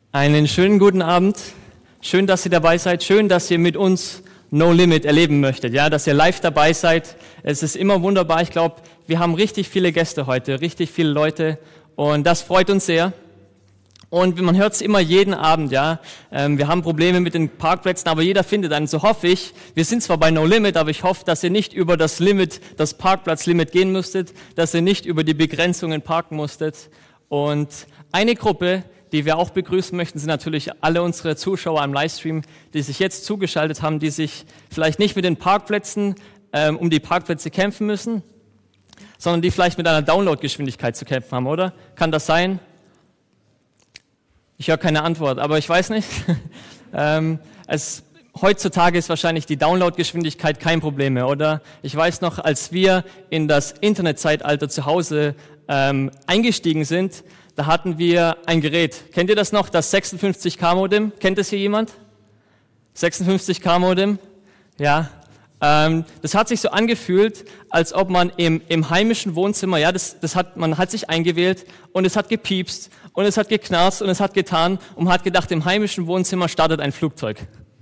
Einen schönen guten Abend. Schön, dass ihr dabei seid. Schön, dass ihr mit uns No Limit erleben möchtet. Ja, dass ihr live dabei seid. Es ist immer wunderbar. Ich glaube, wir haben richtig viele Gäste heute, richtig viele Leute. Und das freut uns sehr. Und man hört es immer jeden Abend, ja. Wir haben Probleme mit den Parkplätzen, aber jeder findet einen. So hoffe ich. Wir sind zwar bei No Limit, aber ich hoffe, dass ihr nicht über das Limit, das Parkplatzlimit gehen müsstet, dass ihr nicht über die Begrenzungen parken musstet. Und eine Gruppe, die wir auch begrüßen möchten, sind natürlich alle unsere Zuschauer am Livestream, die sich jetzt zugeschaltet haben, die sich vielleicht nicht mit den Parkplätzen um die Parkplätze kämpfen müssen, sondern die vielleicht mit einer Downloadgeschwindigkeit zu kämpfen haben, oder? Kann das sein? Ich höre keine Antwort, aber ich weiß nicht. Heutzutage ist wahrscheinlich die Downloadgeschwindigkeit kein Problem mehr, oder? Ich weiß noch, als wir in das Internetzeitalter zu Hause eingestiegen sind, da hatten wir ein Gerät. Kennt ihr das noch, das 56K-Modem? Kennt das hier jemand? 56K-Modem? Ja. Das hat sich so angefühlt, als ob man im heimischen Wohnzimmer, ja, man hat sich eingewählt und es hat gepiepst und es hat geknarzt und es hat getan und man hat gedacht, im heimischen Wohnzimmer startet ein Flugzeug.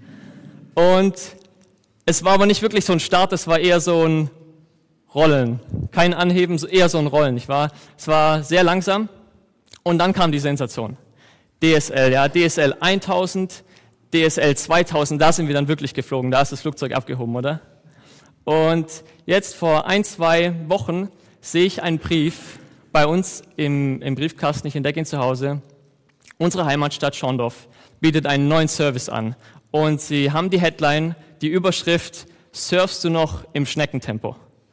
Und es war aber nicht wirklich so ein Start, es war eher so ein Rollen. Kein Anheben, eher so ein Rollen, nicht wahr? Es war sehr langsam. Und dann kam die Sensation. DSL, ja, DSL 1000, DSL 2000, da sind wir dann wirklich geflogen, da ist das Flugzeug abgehoben, oder? Und jetzt vor 1-2 Wochen sehe ich einen Brief bei uns im Briefkasten, ich entdecke ihn zu Hause. Unsere Heimatstadt Schorndorf bietet einen neuen Service an. Und sie haben die Headline, die Überschrift, surfst du noch im Schneckentempo?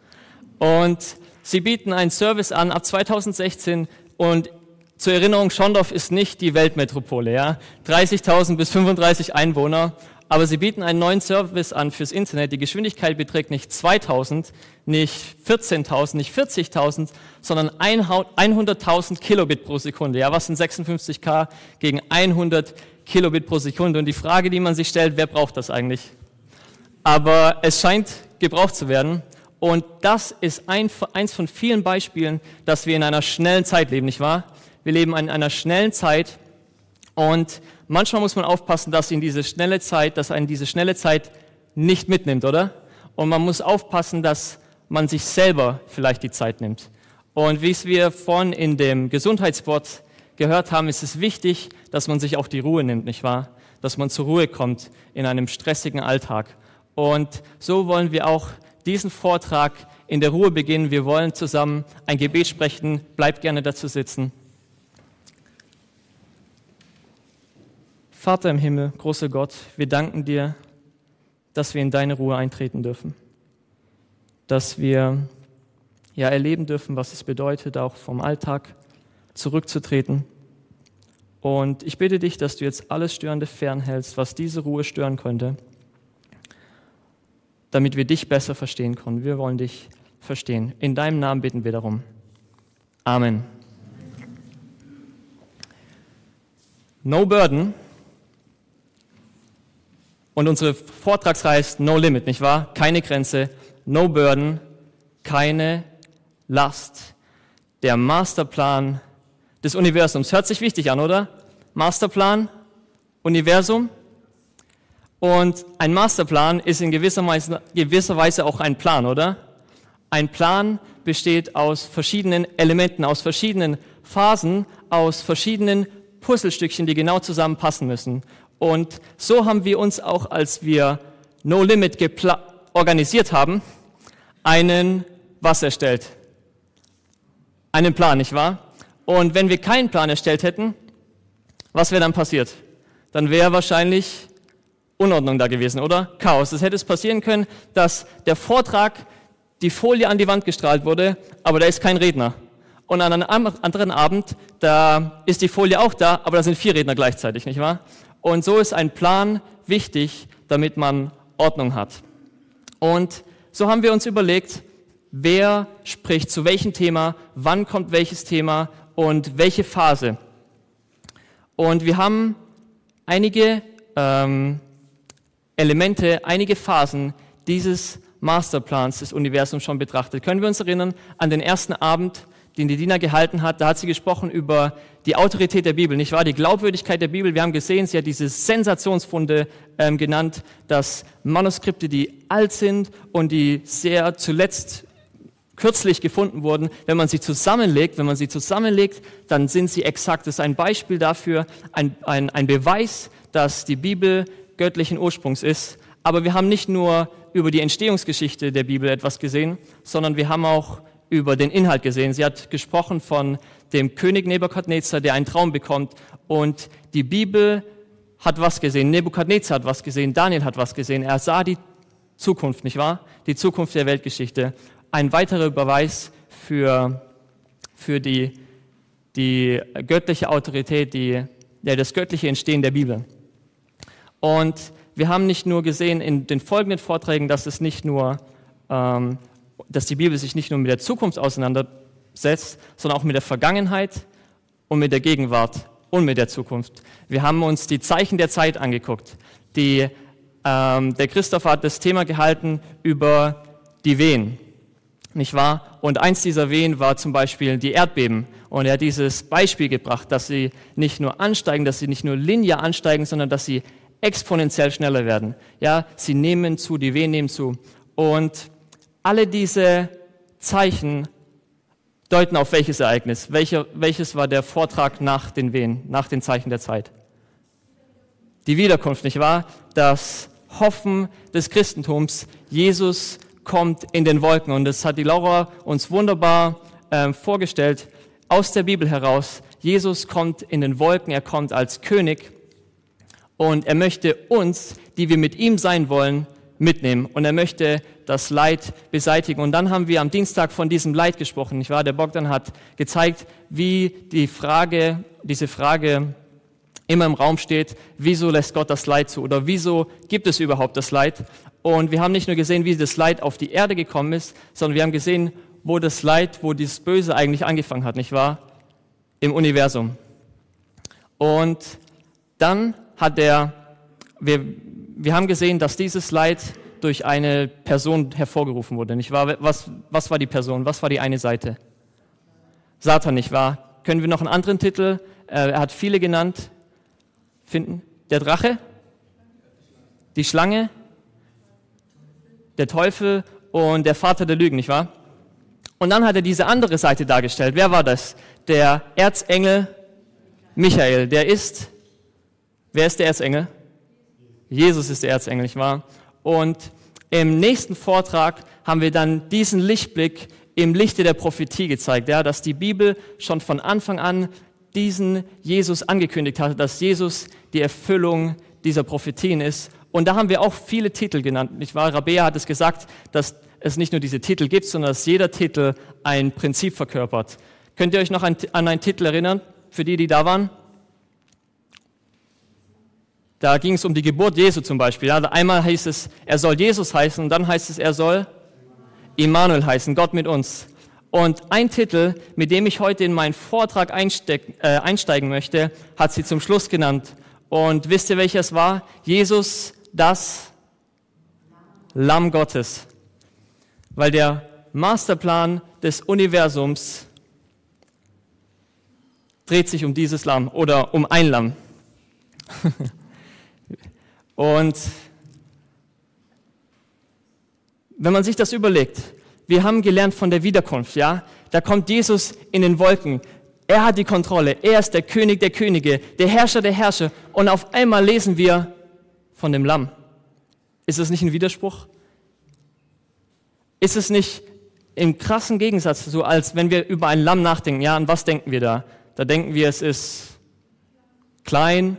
Und sie bieten einen Service an ab 2016 und zur Erinnerung, Schorndorf ist nicht die Weltmetropole, ja, 30.000 bis 35 Einwohner, aber sie bieten einen neuen Service an fürs Internet. Die Geschwindigkeit beträgt nicht 2.000, nicht 14.000, nicht 40.000, sondern 100.000 Kilobit pro Sekunde. Ja, was sind 56K gegen 100 Kilobit pro Sekunde? Und die Frage, die man sich stellt, wer braucht das eigentlich? Aber es scheint gebraucht zu werden. Und das ist eins von vielen Beispielen, dass wir in einer schnellen Zeit leben, nicht wahr? Wir leben in einer schnellen Zeit und manchmal muss man aufpassen, dass einen diese schnelle Zeit nicht mitnimmt, oder? Und man muss aufpassen, dass man sich selber vielleicht die Zeit nimmt. Und wie es wir vorhin in dem Gesundheitsspot gehört haben, ist es wichtig, dass man sich auch die Ruhe nimmt, nicht wahr? Dass man zur Ruhe kommt in einem stressigen Alltag. Und so wollen wir auch diesen Vortrag in der Ruhe beginnen. Wir wollen zusammen ein Gebet sprechen. Bleibt gerne dazu sitzen. Vater im Himmel, großer Gott, wir danken dir, dass wir in deine Ruhe eintreten dürfen. Dass wir erleben dürfen, was es bedeutet, auch vom Alltag zurückzutreten. Und ich bitte dich, dass du jetzt alles Störende fernhältst, was diese Ruhe stören könnte, damit wir dich besser verstehen können. Wir wollen dich verstehen. In deinem Namen bitten wir darum. Amen. No Burden. Und unsere Vortragsreihe heißt No Limit, nicht wahr? Keine Grenze, no Burden, keine Last. Der Masterplan des Universums. Hört sich wichtig an, oder? Masterplan, Universum. Und ein Masterplan ist in gewisser Weise auch ein Plan, oder? Ein Plan besteht aus verschiedenen Elementen, aus verschiedenen Phasen, aus verschiedenen Puzzlestückchen, die genau zusammenpassen müssen. Und so haben wir uns auch, als wir No Limit organisiert haben, was erstellt? Einen Plan, nicht wahr? Und wenn wir keinen Plan erstellt hätten, was wäre dann passiert? Dann wäre wahrscheinlich Unordnung da gewesen, oder? Chaos. Es hätte passieren können, dass der Vortrag, die Folie an die Wand gestrahlt wurde, aber da ist kein Redner. Und an einem anderen Abend, da ist die Folie auch da, aber da sind 4 Redner gleichzeitig, nicht wahr? Und so ist ein Plan wichtig, damit man Ordnung hat. Und so haben wir uns überlegt, wer spricht zu welchem Thema, wann kommt welches Thema und welche Phase. Und wir haben einige Elemente, einige Phasen dieses Masterplans des Universums schon betrachtet. Können wir uns erinnern an den ersten Abend, den die Dina gehalten hat, da hat sie gesprochen über die Autorität der Bibel, nicht wahr? Die Glaubwürdigkeit der Bibel. Wir haben gesehen, sie hat diese Sensationsfunde genannt, dass Manuskripte, die alt sind und die sehr zuletzt kürzlich gefunden wurden, wenn man sie zusammenlegt, dann sind sie exakt. Das ist ein Beispiel dafür, ein Beweis, dass die Bibel göttlichen Ursprungs ist. Aber wir haben nicht nur über die Entstehungsgeschichte der Bibel etwas gesehen, sondern wir haben auch über den Inhalt gesehen. Sie hat gesprochen von dem König Nebukadnezar, der einen Traum bekommt. Und die Bibel hat was gesehen. Nebukadnezar hat was gesehen. Daniel hat was gesehen. Er sah die Zukunft, nicht wahr? Die Zukunft der Weltgeschichte. Ein weiterer Beweis für die göttliche Autorität, das göttliche Entstehen der Bibel. Und wir haben nicht nur gesehen in den folgenden Vorträgen, dass die Bibel sich nicht nur mit der Zukunft auseinandersetzt, sondern auch mit der Vergangenheit und mit der Gegenwart und mit der Zukunft. Wir haben uns die Zeichen der Zeit angeguckt. Der Christoph hat das Thema gehalten über die Wehen, nicht wahr? Und eins dieser Wehen war zum Beispiel die Erdbeben. Und er hat dieses Beispiel gebracht, dass sie nicht nur ansteigen, dass sie nicht nur linear ansteigen, sondern dass sie exponentiell schneller werden. Ja, sie nehmen zu, die Wehen nehmen zu. Und alle diese Zeichen deuten auf welches Ereignis? Welches war der Vortrag nach den Wehen, nach den Zeichen der Zeit? Die Wiederkunft, nicht wahr? Das Hoffen des Christentums. Jesus kommt in den Wolken. Und das hat die Laura uns wunderbar vorgestellt, aus der Bibel heraus. Jesus kommt in den Wolken, er kommt als König. Und er möchte uns, die wir mit ihm sein wollen, mitnehmen. Und er möchte das Leid beseitigen. Und dann haben wir am Dienstag von diesem Leid gesprochen, nicht wahr? Der Bogdan hat gezeigt, wie diese Frage immer im Raum steht, wieso lässt Gott das Leid zu? Oder wieso gibt es überhaupt das Leid? Und wir haben nicht nur gesehen, wie das Leid auf die Erde gekommen ist, sondern wir haben gesehen, wo dieses Böse eigentlich angefangen hat, nicht wahr? Im Universum. Und dann wir haben gesehen, dass dieses Leid durch eine Person hervorgerufen wurde, nicht wahr? Was war die Person? Was war die eine Seite? Satan, nicht wahr? Können wir noch einen anderen Titel? Er hat viele genannt. Finden? Der Drache? Die Schlange? Der Teufel und der Vater der Lügen, nicht wahr? Und dann hat er diese andere Seite dargestellt. Wer war das? Der Erzengel Michael. Wer ist der Erzengel? Jesus ist der Erzengel, nicht wahr? Und im nächsten Vortrag haben wir dann diesen Lichtblick im Lichte der Prophetie gezeigt, ja, dass die Bibel schon von Anfang an diesen Jesus angekündigt hatte, dass Jesus die Erfüllung dieser Prophetien ist. Und da haben wir auch viele Titel genannt, nicht wahr? Rabea hat es gesagt, dass es nicht nur diese Titel gibt, sondern dass jeder Titel ein Prinzip verkörpert. Könnt ihr euch noch an einen Titel erinnern, für die da waren? Da ging es um die Geburt Jesu zum Beispiel. Ja. Einmal heißt es, er soll Jesus heißen, und dann heißt es, er soll Immanuel heißen, Gott mit uns. Und ein Titel, mit dem ich heute in meinen Vortrag einsteigen möchte, hat sie zum Schluss genannt. Und wisst ihr, welches war? Jesus, das Lamm Gottes. Weil der Masterplan des Universums dreht sich um dieses Lamm oder um ein Lamm. Und wenn man sich das überlegt, wir haben gelernt von der Wiederkunft, ja, da kommt Jesus in den Wolken, er hat die Kontrolle, er ist der König der Könige, der Herrscher der Herrscher, und auf einmal lesen wir von dem Lamm. Ist es nicht ein Widerspruch? Ist es nicht im krassen Gegensatz, so als wenn wir über ein Lamm nachdenken, ja, an was denken wir da? Da denken wir, es ist klein,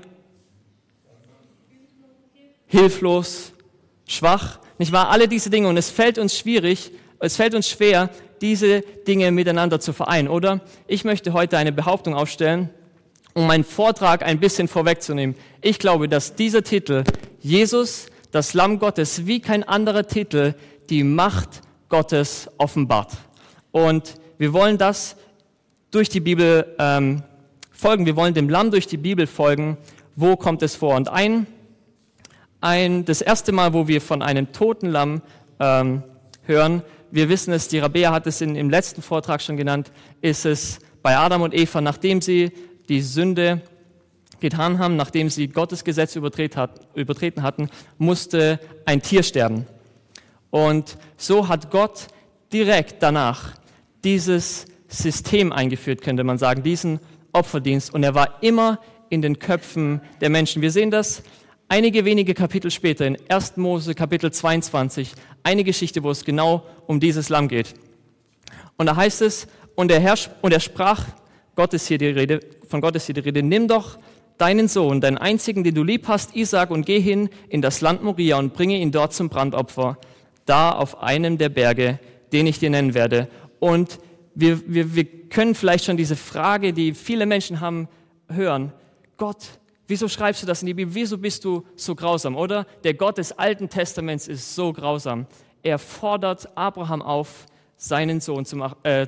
hilflos, schwach, nicht wahr? Alle diese Dinge. Und es fällt uns schwer, diese Dinge miteinander zu vereinen, oder? Ich möchte heute eine Behauptung aufstellen, um meinen Vortrag ein bisschen vorwegzunehmen. Ich glaube, dass dieser Titel, Jesus, das Lamm Gottes, wie kein anderer Titel, die Macht Gottes offenbart. Und wir wollen das durch die Bibel folgen. Wir wollen dem Lamm durch die Bibel folgen. Wo kommt es vor? Und das erste Mal, wo wir von einem toten Lamm hören, wir wissen es, die Rabea hat es im letzten Vortrag schon genannt, ist es bei Adam und Eva, nachdem sie die Sünde getan haben, nachdem sie Gottes Gesetz übertreten hatten, musste ein Tier sterben. Und so hat Gott direkt danach dieses System eingeführt, könnte man sagen, diesen Opferdienst. Und er war immer in den Köpfen der Menschen. Wir sehen das einige wenige Kapitel später in 1. Mose Kapitel 22, eine Geschichte, wo es genau um dieses Lamm geht. Und da heißt es, und er sprach, von Gott ist hier die Rede, nimm doch deinen Sohn, deinen einzigen, den du lieb hast, Isaak, und geh hin in das Land Moria und bringe ihn dort zum Brandopfer, da auf einem der Berge, den ich dir nennen werde. Und wir können vielleicht schon diese Frage, die viele Menschen haben, hören. Gott, wieso schreibst du das in die Bibel? Wieso bist du so grausam, oder? Der Gott des Alten Testaments ist so grausam. Er fordert Abraham auf, seinen Sohn zum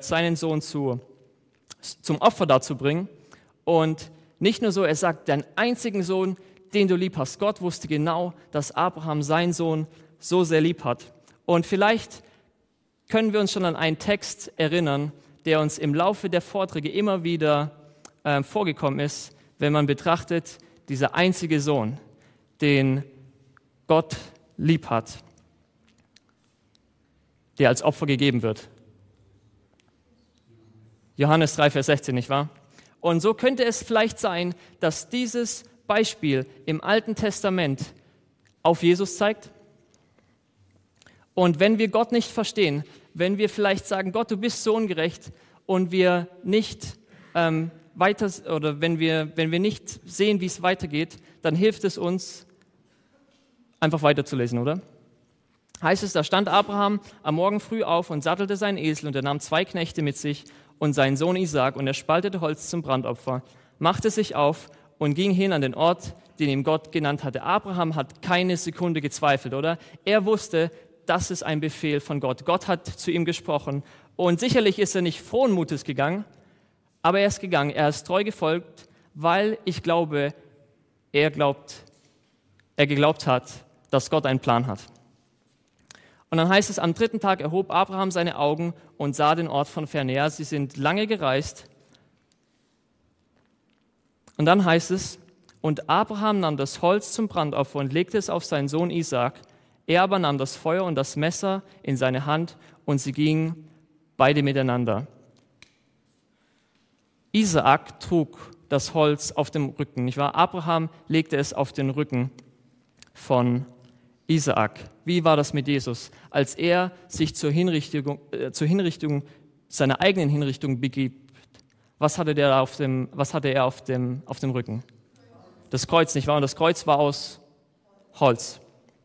Opfer darzubringen. Und nicht nur so, er sagt, deinen einzigen Sohn, den du lieb hast. Gott wusste genau, dass Abraham seinen Sohn so sehr lieb hat. Und vielleicht können wir uns schon an einen Text erinnern, der uns im Laufe der Vorträge immer wieder vorgekommen ist, wenn man betrachtet, dieser einzige Sohn, den Gott lieb hat, der als Opfer gegeben wird. Johannes 3, Vers 16, nicht wahr? Und so könnte es vielleicht sein, dass dieses Beispiel im Alten Testament auf Jesus zeigt. Und wenn wir Gott nicht verstehen, wenn wir vielleicht sagen, Gott, du bist so ungerecht, und wir nicht wenn wir nicht sehen, wie es weitergeht, dann hilft es uns, einfach weiterzulesen, oder? Heißt es, da stand Abraham am Morgen früh auf und sattelte seinen Esel, und er nahm 2 Knechte mit sich und seinen Sohn Isaak, und er spaltete Holz zum Brandopfer, machte sich auf und ging hin an den Ort, den ihm Gott genannt hatte. Abraham hat keine Sekunde gezweifelt, oder? Er wusste, das ist ein Befehl von Gott. Gott hat zu ihm gesprochen, und sicherlich ist er nicht frohen Mutes gegangen, aber er ist gegangen, er ist treu gefolgt, weil ich glaube, er geglaubt hat, dass Gott einen Plan hat. Und dann heißt es, am 3. Tag erhob Abraham seine Augen und sah den Ort von ferne. Ja, sie sind lange gereist. Und dann heißt es, und Abraham nahm das Holz zum Brandopfer und legte es auf seinen Sohn Isaak. Er aber nahm das Feuer und das Messer in seine Hand, und sie gingen beide miteinander. Isaak trug das Holz auf dem Rücken, nicht wahr? Abraham legte es auf den Rücken von Isaak. Wie war das mit Jesus? Als er sich zur Hinrichtung seiner eigenen Hinrichtung begibt, was hatte er auf dem Rücken? Das Kreuz, nicht wahr? Und das Kreuz war aus Holz.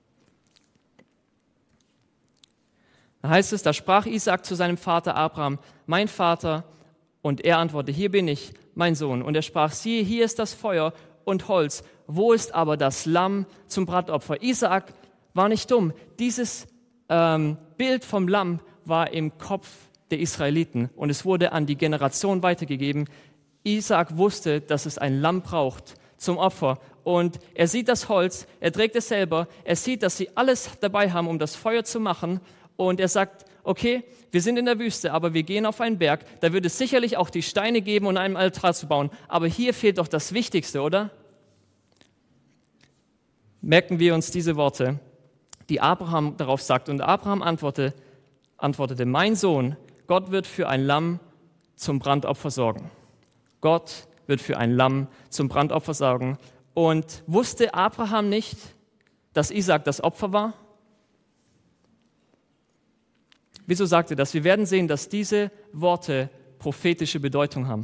Da heißt es, da sprach Isaak zu seinem Vater Abraham, mein Vater, und er antwortete, hier bin ich, mein Sohn. Und er sprach, siehe, hier ist das Feuer und Holz, wo ist aber das Lamm zum Brandopfer? Isaak war nicht dumm. Dieses Bild vom Lamm war im Kopf der Israeliten, und es wurde an die Generation weitergegeben. Isaak wusste, dass es ein Lamm braucht zum Opfer, und er sieht das Holz, er trägt es selber, er sieht, dass sie alles dabei haben, um das Feuer zu machen, und er sagt, okay, wir sind in der Wüste, aber wir gehen auf einen Berg, da wird es sicherlich auch die Steine geben, um einen Altar zu bauen, aber hier fehlt doch das Wichtigste, oder? Merken wir uns diese Worte, die Abraham darauf sagt, und Abraham antwortete, mein Sohn, Gott wird für ein Lamm zum Brandopfer sorgen. Gott wird für ein Lamm zum Brandopfer sorgen. Und wusste Abraham nicht, dass Isaak das Opfer war? Wieso sagt er das? Wir werden sehen, dass diese Worte prophetische Bedeutung haben.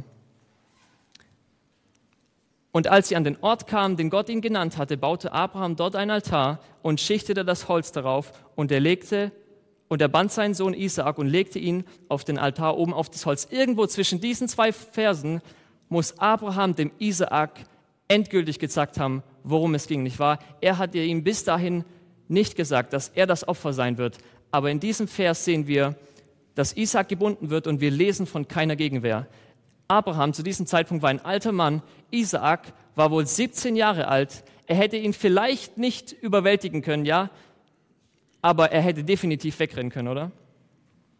Und als sie an den Ort kamen, den Gott ihn genannt hatte, baute Abraham dort ein Altar und schichtete das Holz darauf, und er band seinen Sohn Isaak und legte ihn auf den Altar oben auf das Holz. Irgendwo zwischen diesen 2 Versen muss Abraham dem Isaak endgültig gesagt haben, worum es ging, nicht wahr? Er hat ihm bis dahin nicht gesagt, dass er das Opfer sein wird. Aber in diesem Vers sehen wir, dass Isaak gebunden wird, und wir lesen von keiner Gegenwehr. Abraham zu diesem Zeitpunkt war ein alter Mann. Isaak war wohl 17 Jahre alt. Er hätte ihn vielleicht nicht überwältigen können, ja, aber er hätte definitiv wegrennen können, oder?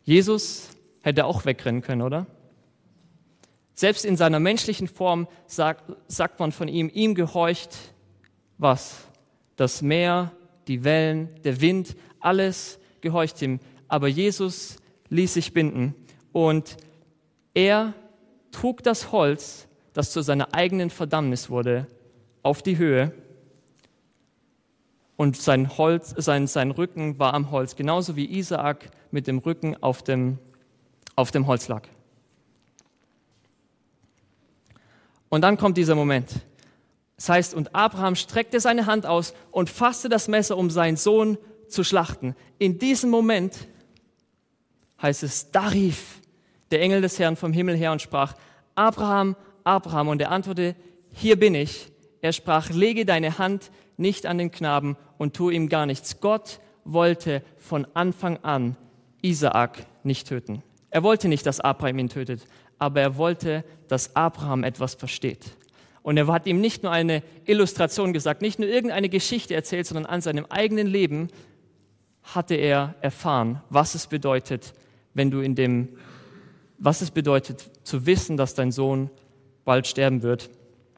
Jesus hätte auch wegrennen können, oder? Selbst in seiner menschlichen Form sagt man von ihm gehorcht was? Das Meer, die Wellen, der Wind, alles gehorcht ihm. Aber Jesus ließ sich binden und er trug das Holz, das zu seiner eigenen Verdammnis wurde, auf die Höhe und sein Rücken war am Holz, genauso wie Isaak mit dem Rücken auf dem Holz lag. Und dann kommt dieser Moment. Das heißt, und Abraham streckte seine Hand aus und fasste das Messer, um seinen Sohn zu schlachten. In diesem Moment heißt es, da rief der Engel des Herrn vom Himmel her und sprach, Abraham, Abraham. Und er antwortete, hier bin ich. Er sprach, lege deine Hand nicht an den Knaben und tu ihm gar nichts. Gott wollte von Anfang an Isaak nicht töten. Er wollte nicht, dass Abraham ihn tötet, aber er wollte, dass Abraham etwas versteht. Und er hat ihm nicht nur eine Illustration gesagt, nicht nur irgendeine Geschichte erzählt, sondern an seinem eigenen Leben hatte er erfahren, was es bedeutet, was es bedeutet, zu wissen, dass dein Sohn bald sterben wird.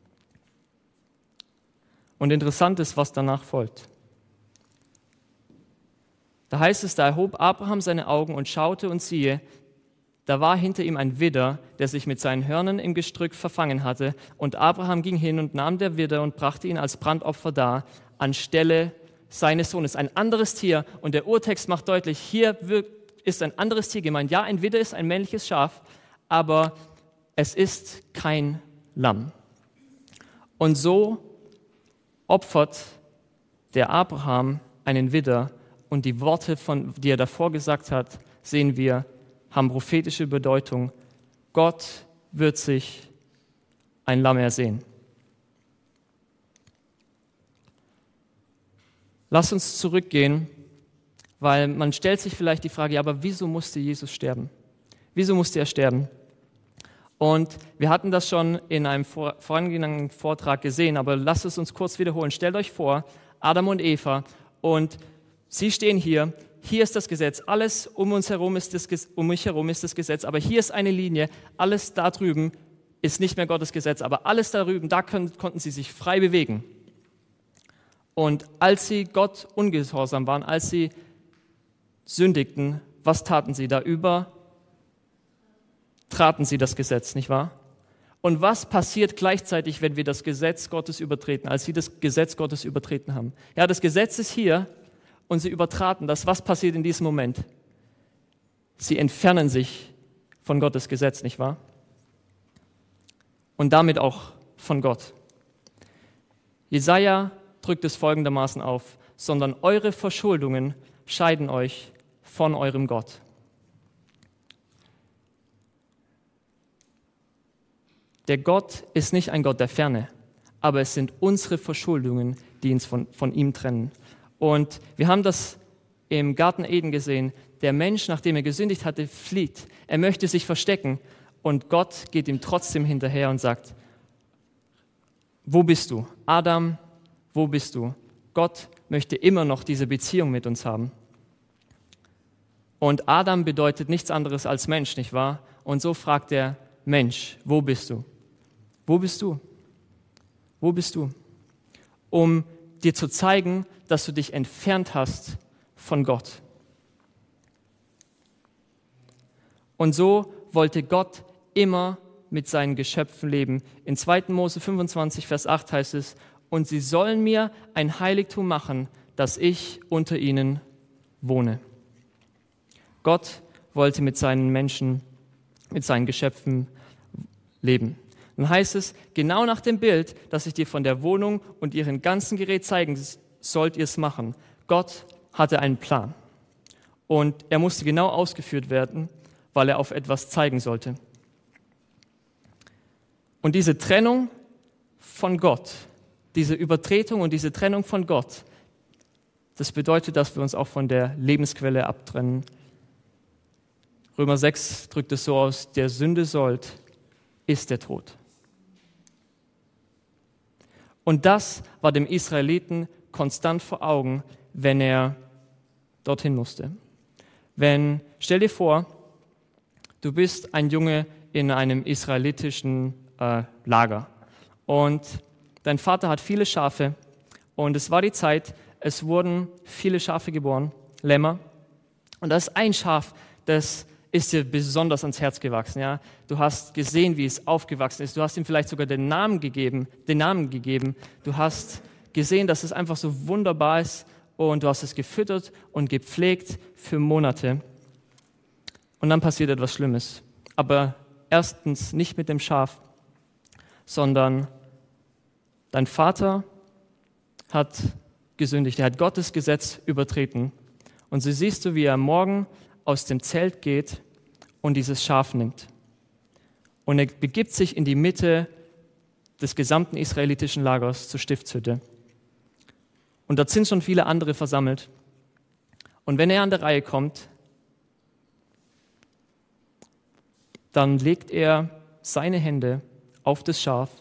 Und interessant ist, was danach folgt. Da heißt es, da erhob Abraham seine Augen und schaute und siehe, da war hinter ihm ein Widder, der sich mit seinen Hörnern im Gestrüpp verfangen hatte. Und Abraham ging hin und nahm der Widder und brachte ihn als Brandopfer dar, anstelle seines Sohnes. Ein anderes Tier. Und der Urtext macht deutlich, hier ist ein anderes Tier gemeint. Ja, ein Widder ist ein männliches Schaf, aber es ist kein Lamm. Und so opfert der Abraham einen Widder. Und die Worte, die er davor gesagt hat, sehen wir, haben prophetische Bedeutung. Gott wird sich ein Lamm ersehen. Lass uns zurückgehen, weil man stellt sich vielleicht die Frage, ja, aber wieso musste Jesus sterben? Wieso musste er sterben? Und wir hatten das schon in einem vorangegangenen Vortrag gesehen, aber lasst es uns kurz wiederholen. Stellt euch vor, Adam und Eva, und sie stehen hier. Hier ist das Gesetz, alles um mich herum ist das Gesetz, aber hier ist eine Linie, alles da drüben ist nicht mehr Gottes Gesetz, aber alles da drüben, da konnten sie sich frei bewegen. Und als sie Gott ungehorsam waren, als sie sündigten, was taten sie? Da übertraten sie das Gesetz, nicht wahr? Und was passiert gleichzeitig, wenn wir das Gesetz Gottes übertreten, als sie das Gesetz Gottes übertreten haben? Ja, das Gesetz ist hier, und sie übertraten das. Was passiert in diesem Moment? Sie entfernen sich von Gottes Gesetz, nicht wahr? Und damit auch von Gott. Jesaja drückt es folgendermaßen auf, sondern eure Verschuldungen scheiden euch von eurem Gott. Der Gott ist nicht ein Gott der Ferne, aber es sind unsere Verschuldungen, die uns von ihm trennen. Und wir haben das im Garten Eden gesehen. Der Mensch, nachdem er gesündigt hatte, flieht. Er möchte sich verstecken und Gott geht ihm trotzdem hinterher und sagt, wo bist du? Adam, wo bist du? Gott möchte immer noch diese Beziehung mit uns haben. Und Adam bedeutet nichts anderes als Mensch, nicht wahr? Und so fragt der Mensch, wo bist du? Wo bist du? Wo bist du? Um dir zu zeigen, dass du dich entfernt hast von Gott. Und so wollte Gott immer mit seinen Geschöpfen leben. In 2. Mose 25, Vers 8 heißt es, und sie sollen mir ein Heiligtum machen, dass ich unter ihnen wohne. Gott wollte mit seinen Menschen, mit seinen Geschöpfen leben. Dann heißt es, genau nach dem Bild, das ich dir von der Wohnung und ihrem ganzen Gerät zeigen, sollt ihr es machen. Gott hatte einen Plan. Und er musste genau ausgeführt werden, weil er auf etwas zeigen sollte. Und diese Trennung von Gott, diese Übertretung und diese Trennung von Gott, das bedeutet, dass wir uns auch von der Lebensquelle abtrennen. Römer 6 drückt es so aus, der Sünde Sold ist der Tod. Und das war dem Israeliten konstant vor Augen, wenn er dorthin musste. Stell dir vor, du bist ein Junge in einem israelitischen Lager und dein Vater hat viele Schafe und es war die Zeit, es wurden viele Schafe geboren, Lämmer, und da ist ein Schaf, das ist dir besonders ans Herz gewachsen. Ja? Du hast gesehen, wie es aufgewachsen ist. Du hast ihm vielleicht sogar den Namen gegeben. Du hast gesehen, dass es einfach so wunderbar ist und du hast es gefüttert und gepflegt für Monate. Und dann passiert etwas Schlimmes. Aber erstens nicht mit dem Schaf, sondern dein Vater hat gesündigt. Er hat Gottes Gesetz übertreten. Und so siehst du, wie er morgen aus dem Zelt geht und dieses Schaf nimmt. Und er begibt sich in die Mitte des gesamten israelitischen Lagers zur Stiftshütte. Und dort sind schon viele andere versammelt. Und wenn er an der Reihe kommt, dann legt er seine Hände auf das Schaf,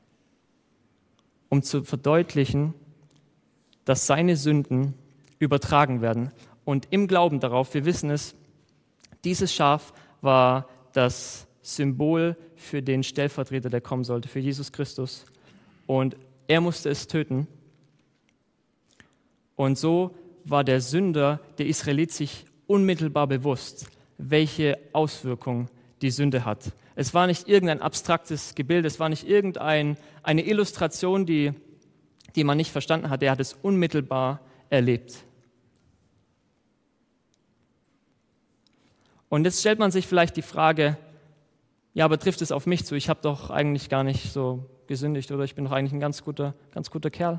um zu verdeutlichen, dass seine Sünden übertragen werden. Und im Glauben darauf, wir wissen es, dieses Schaf war das Symbol für den Stellvertreter, der kommen sollte, für Jesus Christus. Und er musste es töten. Und so war der Sünder, der Israelit, sich unmittelbar bewusst, welche Auswirkung die Sünde hat. Es war nicht irgendein abstraktes Gebild, es war nicht irgendeine Illustration, die man nicht verstanden hat. Er hat es unmittelbar erlebt. Und jetzt stellt man sich vielleicht die Frage, ja, aber trifft es auf mich zu? Ich habe doch eigentlich gar nicht so gesündigt oder ich bin doch eigentlich ein ganz guter Kerl.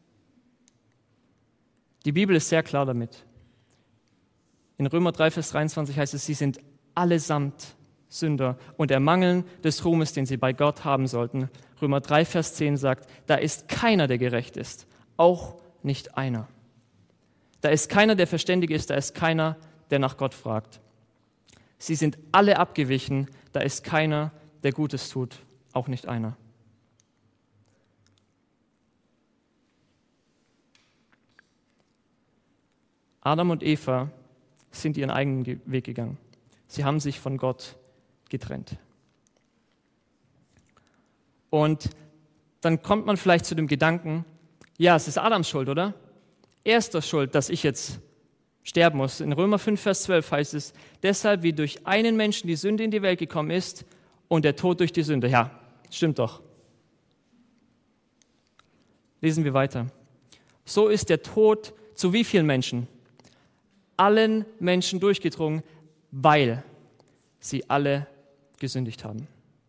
Die Bibel ist sehr klar damit. In Römer 3, Vers 23 heißt es, sie sind allesamt Sünder und ermangeln des Ruhmes, den sie bei Gott haben sollten. Römer 3, Vers 10 sagt, da ist keiner, der gerecht ist, auch nicht einer. Da ist keiner, der verständig ist, da ist keiner, der nach Gott fragt. Sie sind alle abgewichen, da ist keiner, der Gutes tut, auch nicht einer. Adam und Eva sind ihren eigenen Weg gegangen. Sie haben sich von Gott getrennt. Und dann kommt man vielleicht zu dem Gedanken, ja, es ist Adams Schuld, oder? Er ist doch schuld, dass ich jetzt sterben muss. In Römer 5, Vers 12 heißt es, deshalb wie durch einen Menschen die Sünde in die Welt gekommen ist und der Tod durch die Sünde. Ja, stimmt doch. Lesen wir weiter. So ist der Tod zu wie vielen Menschen? Allen Menschen durchgedrungen, weil sie alle gesündigt haben.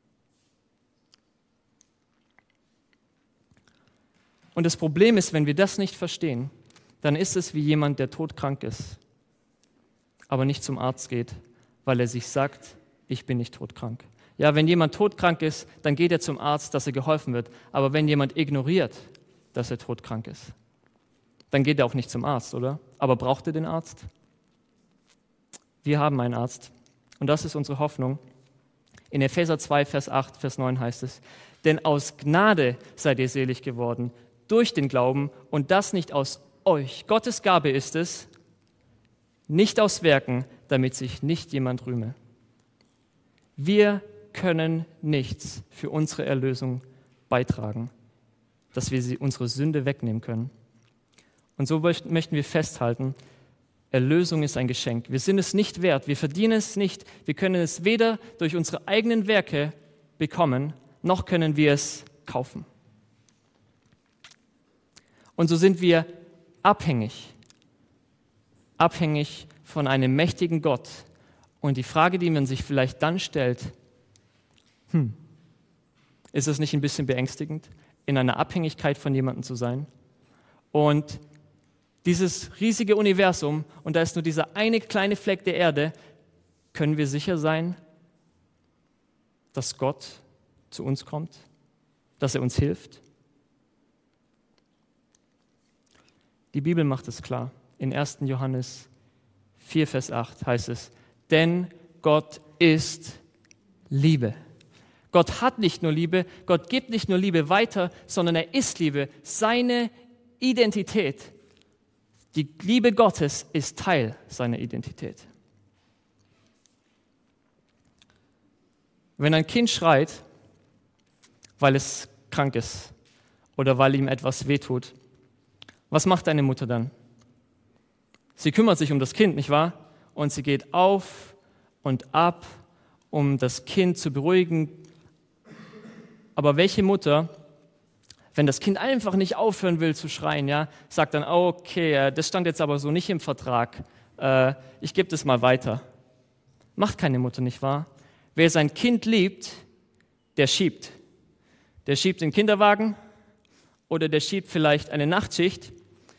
Und das Problem ist, wenn wir das nicht verstehen, dann ist es wie jemand, der todkrank ist, aber nicht zum Arzt geht, weil er sich sagt, ich bin nicht todkrank. Ja, wenn jemand todkrank ist, dann geht er zum Arzt, dass er geholfen wird. Aber wenn jemand ignoriert, dass er todkrank ist, dann geht er auch nicht zum Arzt, oder? Aber braucht er den Arzt? Wir haben einen Arzt und das ist unsere Hoffnung. In Epheser 2, Vers 8, Vers 9 heißt es, denn aus Gnade seid ihr selig geworden, durch den Glauben und das nicht aus euch. Gottes Gabe ist es, nicht aus Werken, damit sich nicht jemand rühme. Wir können nichts für unsere Erlösung beitragen, dass wir unsere Sünde wegnehmen können. Und so möchten wir festhalten, Erlösung ist ein Geschenk. Wir sind es nicht wert, wir verdienen es nicht, wir können es weder durch unsere eigenen Werke bekommen, noch können wir es kaufen. Und so sind wir abhängig von einem mächtigen Gott. Und die Frage, die man sich vielleicht dann stellt, ist es nicht ein bisschen beängstigend, in einer Abhängigkeit von jemandem zu sein? Und dieses riesige Universum, und da ist nur dieser eine kleine Fleck der Erde, können wir sicher sein, dass Gott zu uns kommt, dass er uns hilft? Die Bibel macht es klar. In 1. Johannes 4, Vers 8 heißt es, denn Gott ist Liebe. Gott hat nicht nur Liebe, Gott gibt nicht nur Liebe weiter, sondern er ist Liebe. Seine Identität, die Liebe Gottes ist Teil seiner Identität. Wenn ein Kind schreit, weil es krank ist oder weil ihm etwas wehtut, was macht eine Mutter dann? Sie kümmert sich um das Kind, nicht wahr? Und sie geht auf und ab, um das Kind zu beruhigen. Aber welche Mutter, wenn das Kind einfach nicht aufhören will zu schreien, ja, sagt dann, okay, das stand jetzt aber so nicht im Vertrag, ich gebe das mal weiter. Macht keine Mutter, nicht wahr? Wer sein Kind liebt, der schiebt. Der schiebt den Kinderwagen oder der schiebt vielleicht eine Nachtschicht.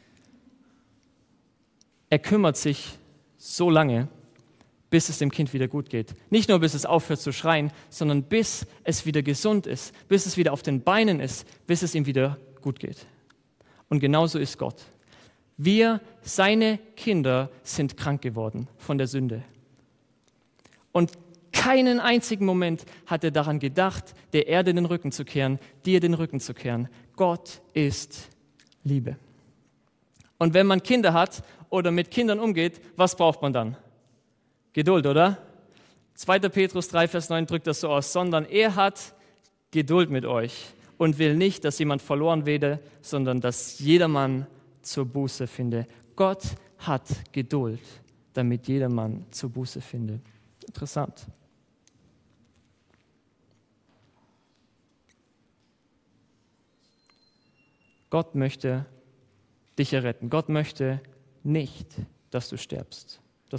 Er kümmert sich so lange, bis es dem Kind wieder gut geht. Nicht nur, bis es aufhört zu schreien, sondern bis es wieder gesund ist, bis es wieder auf den Beinen ist, bis es ihm wieder gut geht. Und genauso ist Gott. Wir, seine Kinder, sind krank geworden von der Sünde. Und keinen einzigen Moment hat er daran gedacht, der Erde den Rücken zu kehren, dir den Rücken zu kehren. Gott ist Liebe. Und wenn man Kinder hat oder mit Kindern umgeht, was braucht man dann? Geduld, oder? 2. Petrus 3, Vers 9 drückt das so aus, sondern er hat Geduld mit euch und will nicht, dass jemand verloren werde, sondern dass jedermann zur Buße finde. Gott hat Geduld, damit jedermann zur Buße finde. Interessant. Gott möchte dich erretten. Gott möchte nicht, dass du stirbst.